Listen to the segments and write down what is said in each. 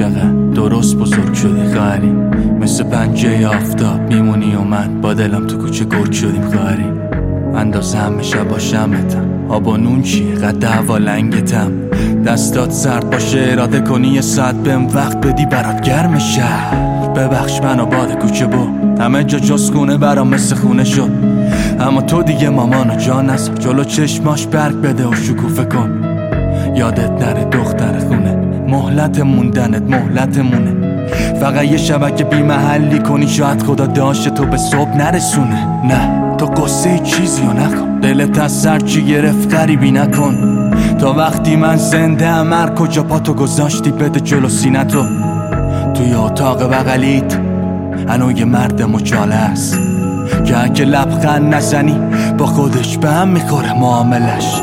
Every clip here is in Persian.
چقدر درست بزرگ شدی خواهری، مثل پنجه آفتاب میمونی و من با دلم تو کوچه گرگ شدیم خواهری. اندازه همه شب با شمتم، آب و نون چیه قد هوا لنگتم، دستات سرد باشه اراده کنی یه ساعت بهم وقت بدی برات گرم شهر. ببخش منو باد کوچه با همه جا جز خونه برام مثل خونه شد، اما تو دیگه مامانو جا نذار جلو چشماش برگ بده و شکوفه کن. یادت نره دختر خونه، مهلت موندنت مهلتمونه، فقط یه شبکه بی محلی کنی شاید خدا داشته تو به صبح نرسونه. نه تو قصه چیزی رو نکن، دلت از سر چی گرفت غریبی نکن، تا وقتی من زنده ام هر کجا پاتو گذاشتی بده جلو سینتو. توی اتاق بغلیت هنو یه مرد مچاله است که اگه لبخند نزنی با خودش به هم میخوره معاملش.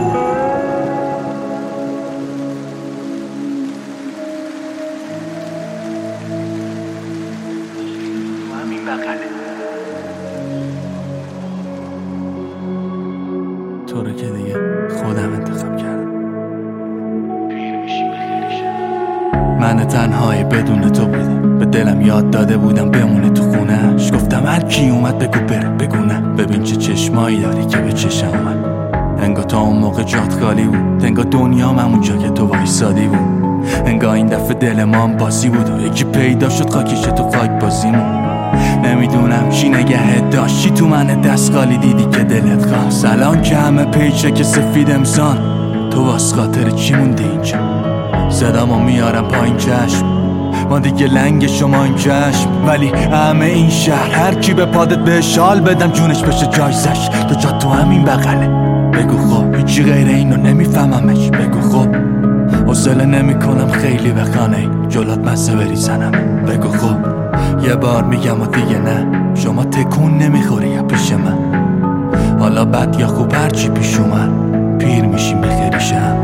تو رو که دیگه خودم انتخاب کردم، پیر میشی من تنهایی بدون تو بودم، به دلم یاد داده بودم بمونه تو خونهش، گفتم هر کی اومد بگو بره بگو نه، ببین چه چشمایی داری که به چشم اومد. انگار تا اون موقع جات خالی بود، انگار دنیام همونجا که تو وایسادی بود، انگار این دفعه دل ما هم بازی بود و یکی پیدا شد خاکش تو خاک بازیمون. نمیدونم چی نگهت داشتی تو من دست خالی دیدی که دلت خواست، الان که همه پیچه که سفید امسان تو واس خاطر چی موندی اینجا. صدامو میارم پایین چشم، ما دیگه لنگ شما این چشم، ولی همه این شهر هر کی به پادت به شال بدم جونش بشه جایزش. تو جا تو همین بغله، بگو خب هیچی غیر اینو نمیفهممش، بگو خب حوصله نمیکنم خیلی به خانه جلات مزه بریزنم، بگو خب یه بار میگم و دیگه نه، شما تکون نمیخوری یا پیش من، حالا بد یا خوب هرچی پیش اومد پیر میشیم بخیریشم.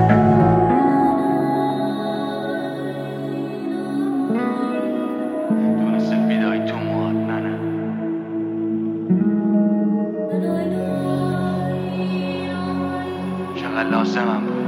دونه سفیدای تو موهات منم، چقدر لازمم بود.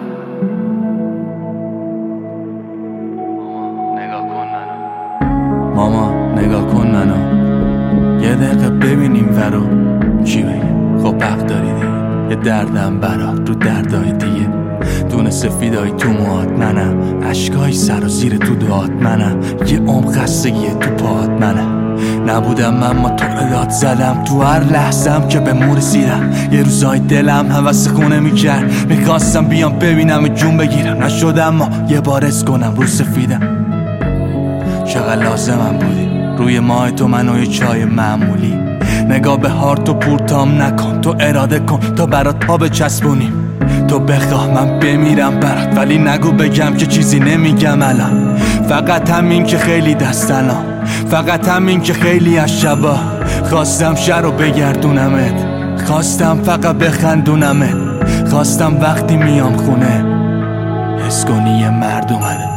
ماما نگاه کن منو، یه دقیقه ببینیم ورو چی بگم. خب حق داری دیگه، یه دردم برات رو دردای دیگه، دونه سفیدای تو موهات منم، اشکای سر و زیر تو دعات منم، یه عمق خستگی تو پاهات منم. نبودم من ما تو رو داد زدم تو هر لحظم که به مور رسیدم، یه روزای دلم هوس خونه میکرد، میخواستم بیام ببینم جون بگیرم، نشدم ما یه بار اس کنم رو سفیدم. چقدر لازمم بودی روی ماه تو منو یه چای معمولی، نگاه به هارت و پورتام نکن، تو اراده کن تا برات پا بچسبونیم، تو بخواه من بمیرم برات ولی نگو بگم که چیزی نمیگم الان، فقط همین که خیلی دستنام، فقط همین که خیلی از شبا خواستم شهر رو بگردونمت، خواستم فقط بخندونمت، خواستم وقتی میام خونه حس کنی یه مرد اومده.